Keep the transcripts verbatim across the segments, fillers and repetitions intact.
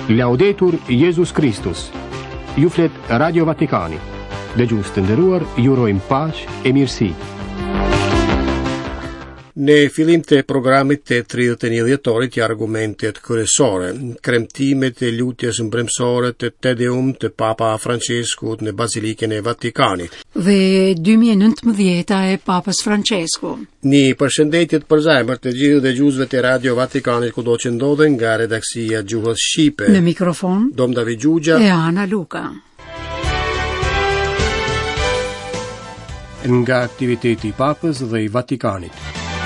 Laudetur Jesus Christus. Ju flet Radio Vatikani. Dhe gjusë të nderuar, ju urojmë paqë e mirësi. Në fillim të programit të tridhjetë e një dhjetorit i argumentet kryesore, kremtimet e lutjes mbrëmsore të Te Deum të Papa Franceskut në Bazilikën e Vatikanit. Dhe dy mijë e nëntëmbëdhjetë e Papës Francesku. Një përshëndetje të përzemërt të gjithë dëgjuesve të Radio Vatikanit kudo që ndodhen nga redaksia Gjuhës Shqipe. Në mikrofon Dom David Gjugja e Ana Luka. Nga aktiviteti i Papës dhe i Vatikanit.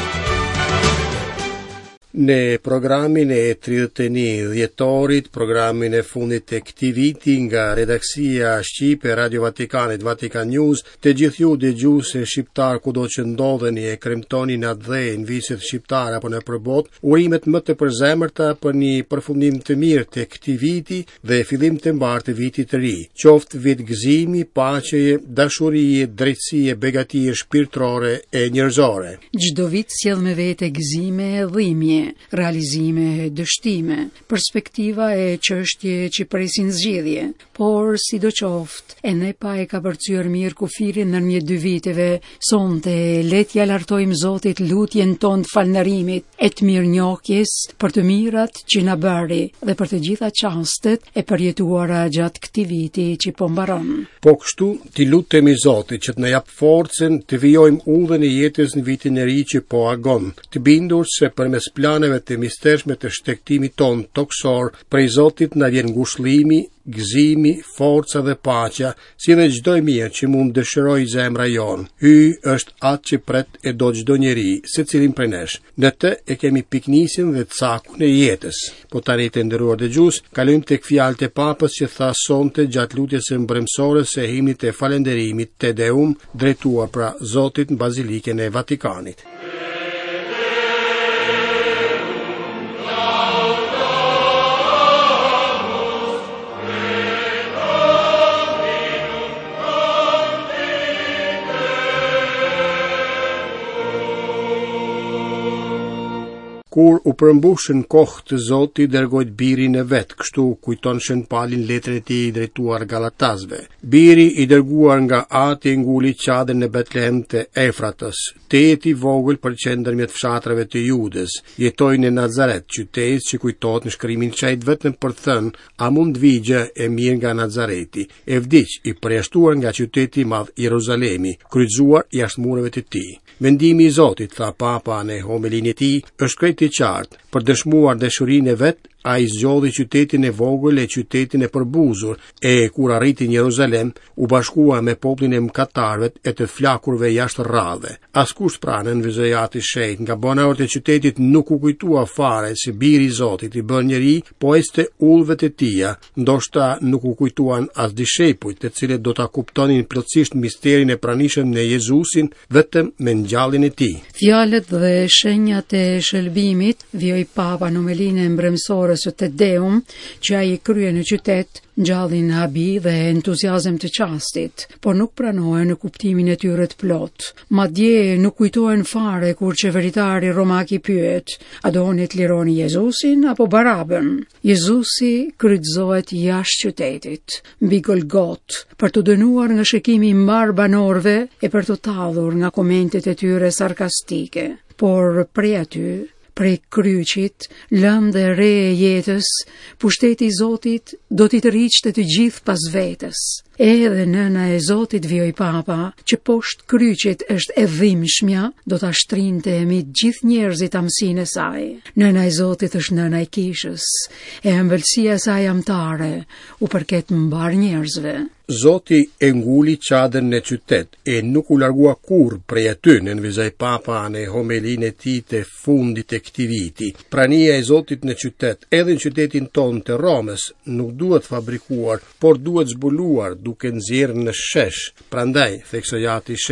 Në programin e tridhjetë e një dhjetorit, programin e fundit të këtij viti nga redaksia Shqipe Radio Vatikanit, Vatikan News, të gjithë ju dëgjues shqiptar kudo që ndodheni e kremtoni në atë dhe në viset shqiptar apo në përbot, urimet më të përzemërta për një përfundim të mirë të këtij viti dhe fillim të mbar të vitit të ri. Qoftë vit gëzimi, paqeje, dashurie, drejtësie, begatie shpirtërore e njerëzore. Çdo vit sjell me vete gëzime e dhimbje, realizime e dështime, perspektiva e çështje që presin zgjidhje, por sidoqoftë, e ne pa e ka përcyer mirë kufirin nërmjet dy viteve, sonte letja lartojmë Zotit lutjen tonë të falënderimit e të mirënjohjes për të mirat që na bëri dhe për të gjitha çastet e përjetuara gjatë këtij viti që po mbaron. Po kështu ti lutemi Zotit që të na jap forcën të vijojmë udhën e jetës në vitin e ri që po agon, të bindur se përmes planeve të mistershme të shtektimit ton toksor, prej Zotit na vjen ngushëllimi, gëzimi, forca dhe paqja, si dhe çdo e mirë që mund dëshiroj zemra jon. Hy është atë që pret e do çdo njeri, secilin prej nesh. Në të e kemi piknisin dhe cakun e jetës. Po tani të nderuar dëgjues, kalojmë tek fjalët e Papës që tha sonte gjatë lutjes së mbrëmsore së himnit të falënderimit Te Deum, drejtuar pra Zotit në Bazilikën e Vatikanit. Kur u përmbushën kohë të Zotit, dërgojt birin e vet, kështu kujton Shën Palin letrën e tij drejtuar Galatazve. Biri i dërguar nga Ati nguli qadrën në Betlehem të Efratës, teti vogël për qendërmjet fshatrave të Judës. Jetoi në Nazaret, qytet që kujtohet në shkrimin çajt vetëm për të thënë, a mund vigje e mirë nga Nazareti, e vdiq i përjashtuar nga qyteti i madh Jeruzalemi, kryqëzuar jashtë mureve të tij. Vendimi i Zotit, tha Papa në homilinë e tij, është krejt i qartë, për dëshmuar dashurinë e vet, a i zgjodhi qytetin e vogël e qytetin e përbuzur, e kur arriti në Jeruzalem, u bashkua me popullin e mëkatarëve e të flakurve jashtë rradhe. Askush pra në vizojat i shenjtë nga banorët e qytetit nuk u kujtua fare se biri i Zotit i bën njeri, po este ullëve të tija, ndoshta nuk u kujtuan as dishepujt, të cilët do ta kuptonin plotësisht misterin e pranishëm në Jezusin vetëm me ngjalljen e tij. Fjalët dhe shenjat e shëlbimit vjoj Papa në homilinë mbrëmsore së Te Deum, që ai krye në qytet, ngjallin habi dhe entuziazëm të qastit, por nuk pranohen në kuptimin e tyre të plot. Madje nuk kujtohen fare kur qeveritari romak i pyet, a doni të lironi Jezusin apo Barabën? Jezusi kryqëzohet jashtë qytetit, mbi Golgot, për të dënuar nga shikimi i mbar banorëve e për të tallur nga komentet e tyre sarkastike. Por prej aty, prej kryqit, lëndë dhe re e jetës, pushteti i Zotit do t'i të rriqte të gjithë pas vetës. Edhe nëna e Zotit, vjoj Papa, që poshtë kryqit është e dhimbshmja, do ta shtrinte mi gjithë njerëzit amësinë e saj. Nëna e Zotit është nëna e kishës, e ëmbëlsia e saj amtare u përket mbar njerëzve. Zoti e nguli qadrën në qytet e nuk u largua kurrë prej aty, nënvizoi Papa në homilinë e tij të fundit të këtij viti. Prania e Zotit në qytet, edhe në qytetin tonë të Romës, nuk duhet fabrikuar, por duhet zbuluar duke nxjerrë në shesh. Prandaj, theksoi Ati i shenjtë,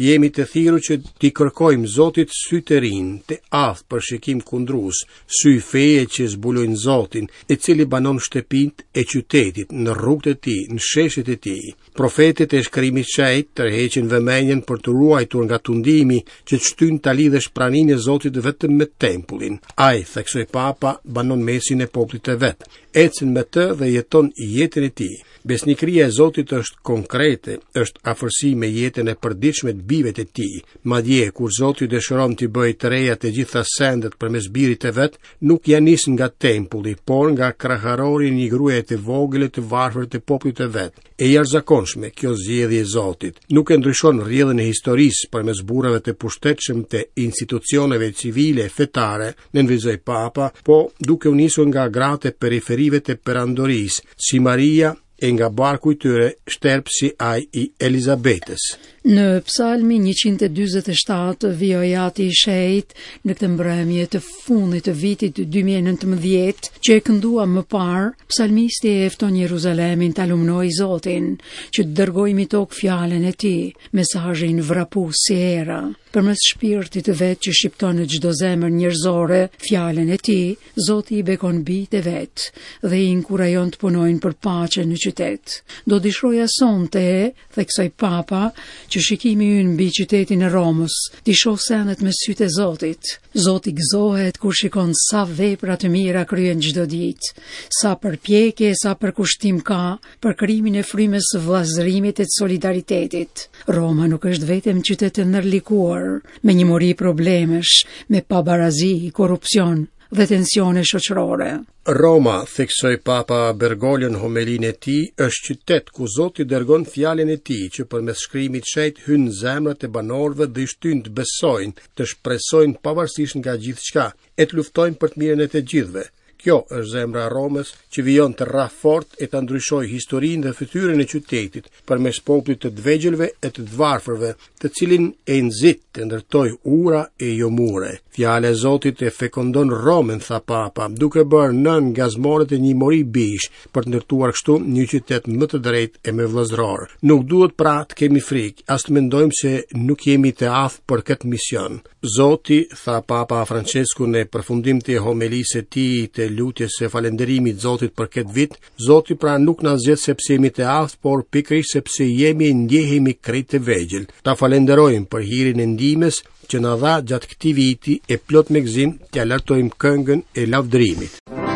Jemi të thirrur që t'i kërkojmë Zotit sy të rinj, të aftë për shikim kundrues, sy feje që zbulojnë Zotin, i cili banon shtëpinë e qytetit, në rrugët e tij, në sheshet e tij. Profetit e shkrimit shejt tërheqin vëmendjen për të ruajtur nga tundimi që të shtyn ta lidhësh praninë e Zotit vetëm me tempullin. Ai, theksoi Papa, banon mesin e popullit të vet. Ecën me të dhe jeton jetën e tij. Besnikëria e Zotit është konkrete, është afërsi me jetën e përditshme të bijve të tij. Madje kur Zoti dëshiron t'i bëjë të reja të gjitha sendet përmes birit të vet, nuk ja nis nga tempulli, por nga kraharori një gruaje të vogël të varfër të popullit të vet. E jashtëzakonshme kjo zgjedhje e Zotit nuk e ndryshon rrjedhën e historisë përmes burrave të pushtetshëm të institucioneve civile e fetare, nënvizoi Papa, po duke u nisur nga gratë e periferive të perandorisë, si Maria e nga barku i tyre shterp si ai i Elizabetës. Në Psalmi njëqind e dyzet e shtatë vijoi Ati i Shejt në këtë mbrëmje të fundit të vitit dy mijë e nëntëmbëdhjetë, që e këndua më parë, psalmisti e fton Jeruzalemin ta lumnojë Zotin, që të dërgojë mi tokë fjalën e tij, mesazhin vrapus si era. Përmes shpirtit të vet që shqipton në çdo zemër njerëzore fjalën e tij, Zoti i bekon bijtë e vet dhe i inkurajon të punojnë për paqe në qytet. Do dëshiroja sonte, theksoi Papa, që shikimi ynë mbi qytetin e Romës t'i shoh sendet me sytë e Zotit. Zoti gëzohet kur shikon sa vepra të mira kryen çdo ditë, sa përpjekje, sa përkushtim ka për krimin e frymës së vllazërimit e të solidaritetit. Roma nuk është vetëm qytet të ndërlikuar, me një mori problemesh, me pabarazi, korrupsion dhe tensione shoqërore. Roma, theksoi Papa Bergoglio në homelinë e tij, është qytet ku Zoti dërgon fjalën e tij që përmes shkrimit shejt hyn në zemrat e banorëve dhe i shtyn të besojnë, të shpresojnë pavarësisht nga gjithçka, e të luftojnë për të mirën e të gjithëve. Kjo është zemra e Romës që vijon të rrah fort e të ndryshoj historinë dhe fytyrën e qytetit përmes popullit të dvegjelve e të varfërve, të cilin e nxit të ndërtoj ura e jo mure. Fjala e Zotit e fekondon Romën, tha Papa, duke bërë nën gazmoret e një mori bish për të ndërtuar kështu një qytet më të drejtë e më vëllazëror. Nuk duhet pra të kemi frikë, as të mendojmë se nuk jemi të aftë për këtë mision. Zoti, tha Papa Francesku në përfundim të homelisë së tij të lutjes së falënderimit Zotit për këtë vit, Zoti pra nuk na zgjedh sepse jemi të aftë, por pikërisht sepse jemi e ndjehemi krejt të vegjël. Ta falenderojmë për hirin e ndihmës që na dha gjatë këtij viti e plot me gëzim, t'ia lartojmë këngën e lavdërimit.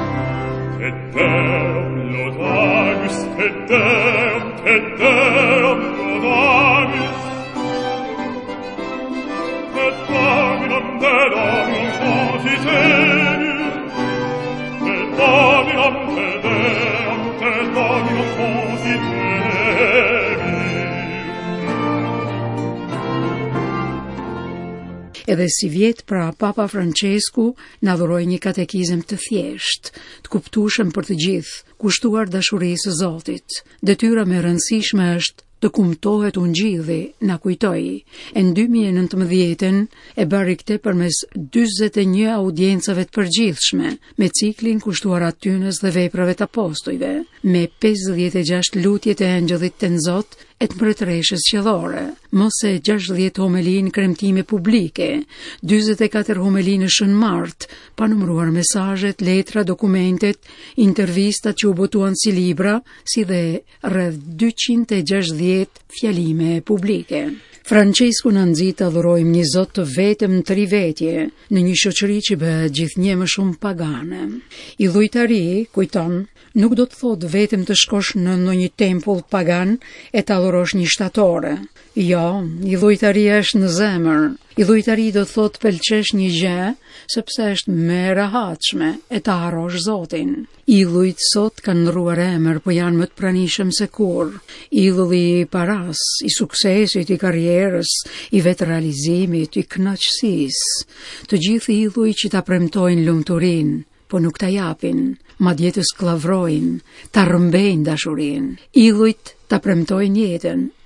Edhe si vjet pra Papa Francesku na dhuroi një katekizëm të thjesht, të kuptueshëm për të gjithë, kushtuar dashurisë së Zotit. Detyra më e rëndësishme është të kumtohet ungjilli, na kujtoi. E në dy mijë e nëntëmbëdhjetën e bëri këtë përmes dyzet e një audiencave të përgjithshme, me ciklin kushtuar atynës dhe veprave të apostujve, me pesëdhjetë e gjashtë lutjet e Angjëllit të Nxot e të mbretëreshës qiellore, mos e gjashtëdhjetë homelinë kremtime publike, dyzet e katër homelinë shënmart, pa numëruar mesazhet, letra, dokumentet, intervistat që u botuan si libra, si dhe rreth dyqind e gjashtëdhjetë fjalime publike. Francesku na nxit të adhurojmë një Zot të vetëm në trivetje, në një shoqëri që bëhet gjithnjë më shumë pagane. I dhujtari, kujton, nuk do të thotë vetëm të shkosh në ndonjë tempull pagan e të adhurosh një shtatore. Jo, i dhujtaria është në zemër. I dhujtari do të thotë pëlqesh një gjë, sepse është më e rehatshme e të harrosh Zotin. Idhujt sot kanë ndrruar emër, po janë më të pranishëm se kur. Idhulli i paras, i suksesit, i karrierës, i vetë realizimit, i kënaqësisë. Të gjithë idhuj që ta premtojnë lumturinë, po nuk ta japin, madje të sklavrojnë, ta rrëmbejnë dashurinë. Idhujt ta premtojnë jetën,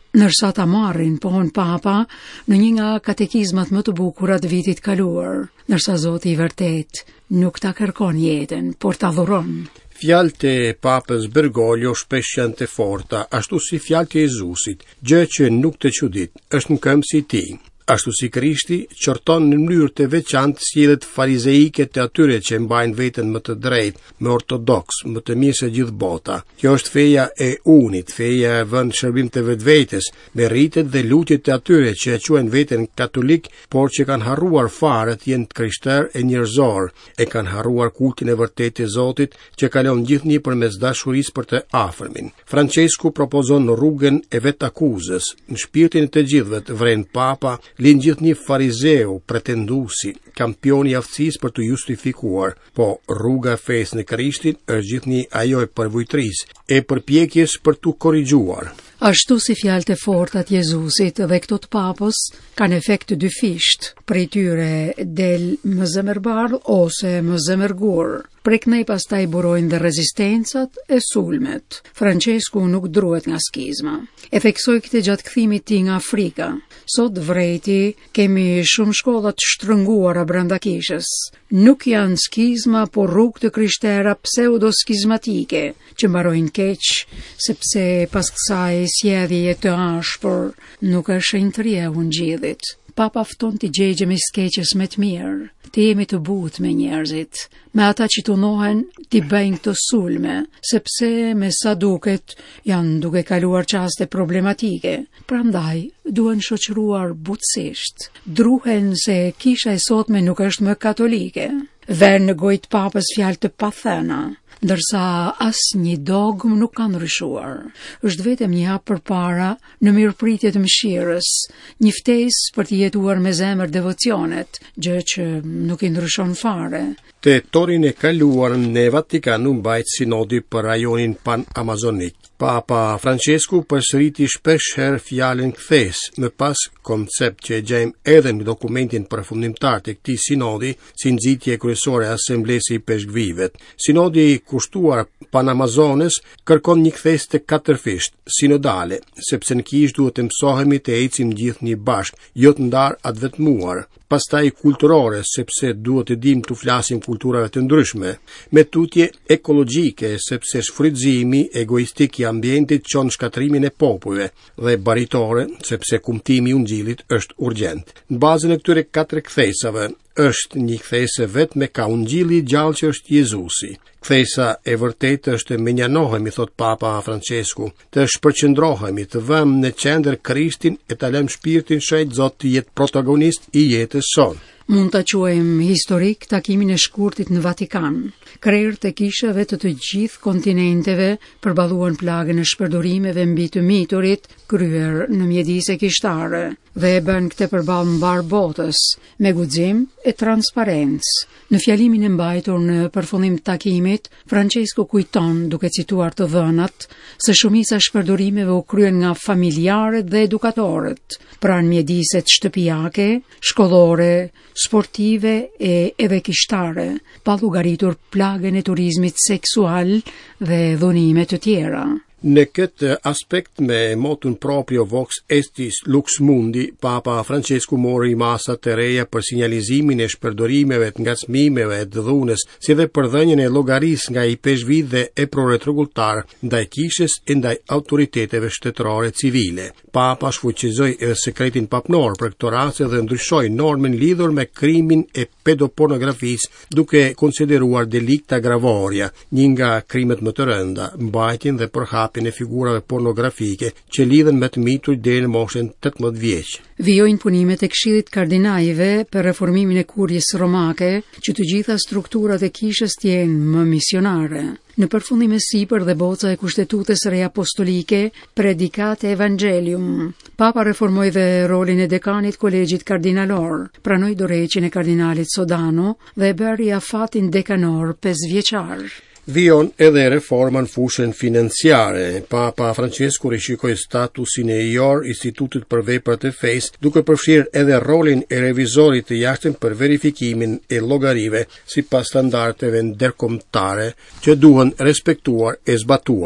nërsa ta marrin pohon Papa në një nga katekizmat më të bukura të vitit kaluar, nërsa Zoti i vërtet nuk ta kërkon jetën, por ta dhuron. Fjalët e Papës Bergoglio shpesh janë të forta, ashtu si fjalët e Jezusit, gjë që nuk të çudit, është në këmbë si ti. Ashtu si Krishti qorton në mënyrë të veçantë sjelljet farizeike të atyre që mbajnë veten më të drejtë, më ortodoks, më të mirë se gjithë bota. Kjo është feja e unit, feja e vënë shërbim të vetvetes, me rritet dhe lutjet të atyre që e quajnë veten katolik, por që kanë harruar fare të jenë krishterë e njerëzor, e kanë harruar kultin e vërtetë të Zotit që kalon gjithnjë përmes dashurisë për të afërmin. Francesku propozon rrugën e vet akuzës, në shpirtin e të gjithëve të vren Papa lind gjithnjë farizeu, pretendusi, kampioni i aftësisë për të justifikuar, po rruga e fesë në Krishtin është gjithnjë ajo e përvojtrisë, e përpjekjes për të korrigjuar. Ashtu si fjalët e forta të Jezusit dhe këto të Papës kanë efekt dyfisht, prej tyre del më zemërbardh ose më zemërgur. Prek nej pastaj burojnë dhe rezistencat e sulmet. Francesku nuk druhet nga skizma. E theksoi këtë gjatë kthimit tij nga Afrika. Sot vrejti kemi shumë shkolla të shtrënguara brenda kishës. Nuk janë skizma, por rrugë të krishtera pseudo-skizmatike, që mbarojnë keq, sepse pas kësaj sjellje të ashpër nuk është shenjtëria e ungjillit. Papa fton t'i gjegjemi skeqës me të mirë, të jemi të butë me njerëzit, me ata që tunohen t'i bëjnë këto sulme, sepse me sa duket janë duke kaluar qaste problematike, prandaj duhen shoqëruar butësisht. Druhen se kisha e sotme nuk është më katolike. Vern në gojë të Papës fjalë të pathëna, ndërsa asnjë dogmë nuk ka ndryshuar. Është vetëm një hap përpara në mirëpritje të mëshirës, një ftesë për të jetuar me zemër devocionet, gjë që nuk i ndryshon fare. Te torin e kaluar në Vatikanu mbajt sinodi për rajonin pan-amazonik. Papa Francesku përsëriti shpesh herë fjalën kthes, më pas koncept që e gjejmë edhe në dokumentin përfundimtar të këtij sinodi si nxitje kryesore e Asamblesë i Peshkvivet. Sinodi kushtuar pan-amazones kërkon një kthes të katërfisht, sinodale, sepse në kish duhet të mësohemi të ecim gjithë një bashk, jo të ndarë atë vetmuar. Pastaj kulturore, sepse duhet të dim të flasim kulturave të ndryshme, me tutje ekologjike, sepse shfrytëzimi egoistik i ambientit çon shkatrimin e popujve, dhe baritore, sepse kumtimi i ungjillit është urgjent. Në bazën e këtyre katër kthesave është një kthesë vetëm me ka ungjilli i gjallë që është Jezusi. Kthesa e vërtetë është me njanohemi, thot Papa Francesku, të shpërqendrohemi, të vëmë në qendër Krishtin e të lëmë shpirtin shëjt Zot të jetë protagonist i jetës sonë. Mund ta quajmë historik takimin e shkurtit në Vatikan. Krerët e kishave të të gjithë kontinenteve përballuan plagën e shpërdorimeve mbi të miturit kryer në mjedise kishtare dhe e bën këtë përballë mbar botës me guxim e transparencë. Në fjalimin e mbajtur në përfundim të takimit, Francesco kujton, duke cituar të dhënat, se shumica e shpërdorimeve u kryen nga familjarët dhe edukatorët, pranë mjediset shtëpiake, shkollore, sportive e edhe kishtare, pa llogaritur plagën e turizmit seksual dhe dhunime të tjera. Në këtë aspekt me motun proprio Vox Estis Lux Mundi, Papa Francesku mori masa të reja për sinjalizimin e shpërdorimeve të ngacmimeve të dhunës, si dhe për dhënien e llogarisë nga i peshqvit dhe e prorretrigulltar ndaj kishës e ndaj autoriteteve shtetërore civile. Papa shfuqizoi edhe sekretin papnor për këtë rast dhe ndryshoi normën lidhur me krimin e pedopornografisë, duke konsideruar delikta gravoria, një nga krimet më të rënda, mbajtjen dhe përhapjen e figurave pornografike që lidhen me të mitur deri në moshën tetëmbëdhjetë vjeç. Vijojnë punimet e Këshillit Kardinajve për reformimin e kurjes romake, që të gjitha strukturat e kishës të jenë më misionare. Në përfundim e sipër dhe boca e kushtetutës re apostolike, Predikate Evangelium, Papa reformoi dhe rolin e dekanit kolegjit kardinalor, pranoi dorëheqjen e kardinalit Sodano dhe e bëri afatin dekanor pesëvjeçar. Vion edhe reforma në fushën financiare. Papa Francesku rishikoi statusin e I O R, Institutit për Veprat e Fesë, duke përfshirë edhe rolin e revizorit të jashtëm për verifikimin e llogarive sipas standardeve ndërkombëtare që duhen respektuar e zbatuar.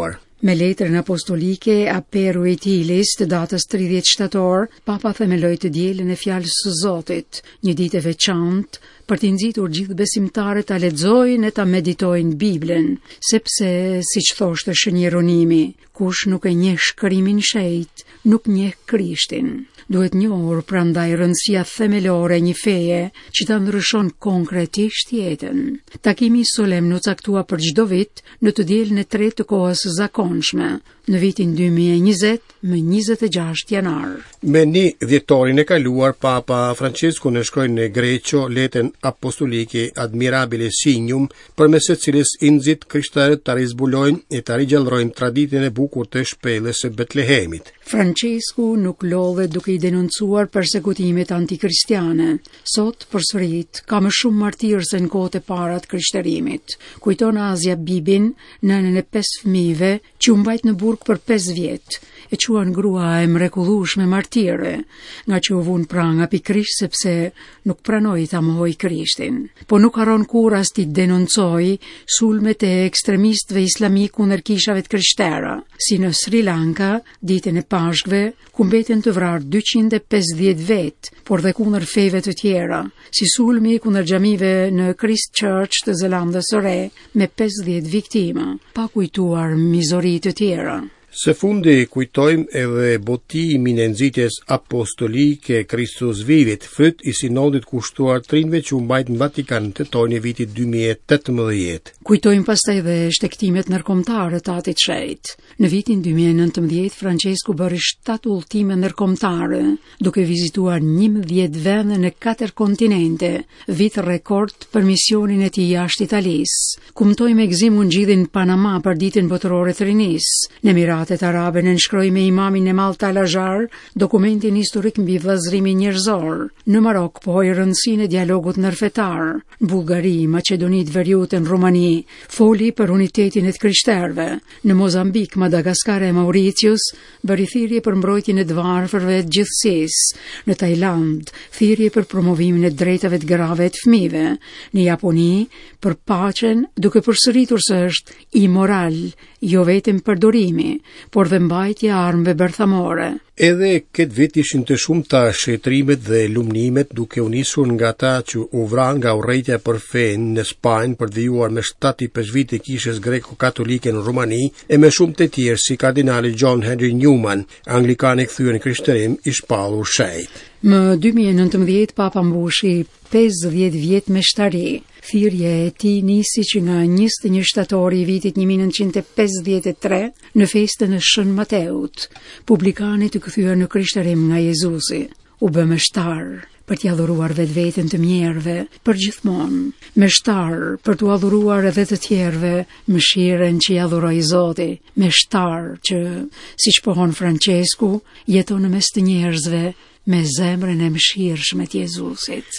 Me letrën apostolike Aperu Etilis të datës tridhjetë shtator, Papa themeloi të dielën e fjalës së Zotit, një ditë e veçantë për t'i nxitur gjithë besimtarët ta lexojnë e ta meditojnë Biblën, sepse siç thoshte shënjeronimi, kush nuk e njeh shkrimin shejt, nuk njeh Krishtin. Duhet njohur prandaj rëndësia themelore e një feje që ta ndryshon konkretisht jetën. Takimi solemn u caktua për çdo vit në të dielën e tretë të kohës së zakonshme, në vitin dy mijë e njëzet më njëzet e gjashtë janar. Me një dhjetorin e kaluar, Papa Francesku në shkroi në greqo letën apostolike Admirabile Signum, përmes së cilës i nxit krishterët ta rizbulojnë e ta rigjallërojnë traditën e bukur të shpellës së Betlehemit. Francesku nuk lodhe duke i denoncuar persekutimet antikristiane. Sot, përsërit, ka më shumë martirë se në kohët e para të krishterimit. Kujton Azia Bibin, nënën e pesë fëmijëve, që u mbajt në burg për pesë vjet, e quan grua e mrekullueshme martire, nga që u vun pranga pikrisht sepse nuk pranoi ta mohoj Krishtin. Po nuk haron kur as ti denoncoi sulmet e ekstremistëve islamik kundër kishave të krishterë, si në Sri Lanka, ditën e Pashkve, ku mbeten të vrarë dyqind e pesëdhjetë vet, por dhe kundër feve të tjera, si sulmi kundër xhamive në Christchurch të Zelandës së Re me pesëdhjetë viktima, pa kujtuar mizori të tjera. Së fundi kujtojmë edhe botimin e nxitjes apostolike Kristus Vivit, fryt i sinodit kushtuar trinve që u mbajt në Vatikan në teton e vitit dy mijë e tetëmbëdhjetë. Kujtojmë pastaj dhe shtektimet ndërkombëtare të Atit Shejt. Në vitin dy mijë e nëntëmbëdhjetë Francesku bëri shtatë udhëtime ndërkombëtare, duke vizituar njëmbëdhjetë vende në katër kontinente, vit rekord për misionin e tij jashtë Italisë. Kumtojmë egzim u ngjidhin në Panama për ditën botërore të rinisë. Në Emiratet Arabe nënshkroi me imamin e Malta Al-Azhar dokumentin historik mbi vllazërimin njerëzor. Në Marok pohoi rëndësinë e dialogut ndërfetar. Në Bullgari, Maqedoni të Veriut e në Rumani foli për unitetin e të krishterëve. Në Mozambik, Madagaskar e Mauritius bëri thirrje për mbrojtjen e të varfërve të gjithësisë. Në Tajland, thirrje për promovimin e drejtave të grave të fëmijëve. Në Japoni, për paqen, duke përsëritur se është imoral jo vetëm përdorimi, por dhe mbajtja e armëve bërthamore. Edhe këtë vit ishin të shumta shëtrimet dhe lumnimet, duke u nisur nga ata që u vran nga urrejtja për fen në Spanjë për të vijuar me shtatë e pesë vite kishës greko-katolike në Rumani, e me shumë të tjerë si kardinali John Henry Newman, anglikan i kthyer në krishterim i shpallur shejt. Më dy mijë e nëntëmbëdhjetë Papa mbushi pesëdhjetë vjet me shtari. Thirrja e tij nisi që nga njëzet e një shtatori i vitit një mijë e nëntëqind e pesëdhjetë e tre në festën e Shën Mateut. Publikani të kthyer në krishterim nga Jezusi u bë mështar për t'i adhuruar vetveten të mjerëve për gjithmonë, mështar për t'u adhuruar edhe të tjerëve mëshirën që i adhuroi Zoti, mështar që, siç pohon Francesku, jeton në mes të njerëzve me zemrën e mëshirshme të Jezusit.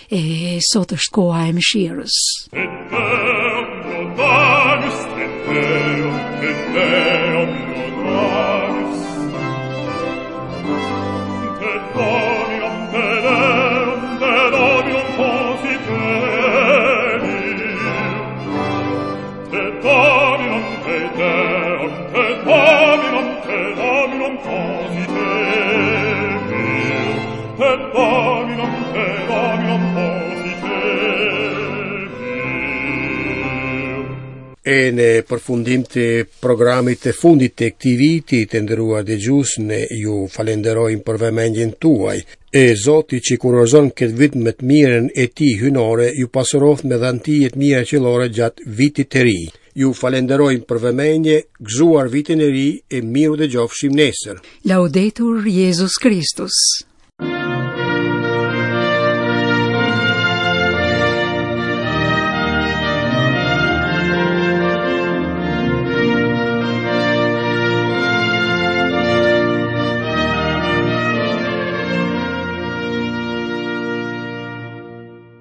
E sot është koha e mëshirës. E në përfundim të programit të fundit të këtij viti, të nderuar dëgjues, ne ju falenderojmë për vëmendjen tuaj. E Zoti që kurorëzon këtë vit me të mirën e tij hynore, ju pasuroft me dhëntie të mira qellore gjatë vitit të ri. Ju falenderojmë për vëmendje, gëzuar vitin e ri e miru dëgjofshim nesër. Laudetur Jesus Christus.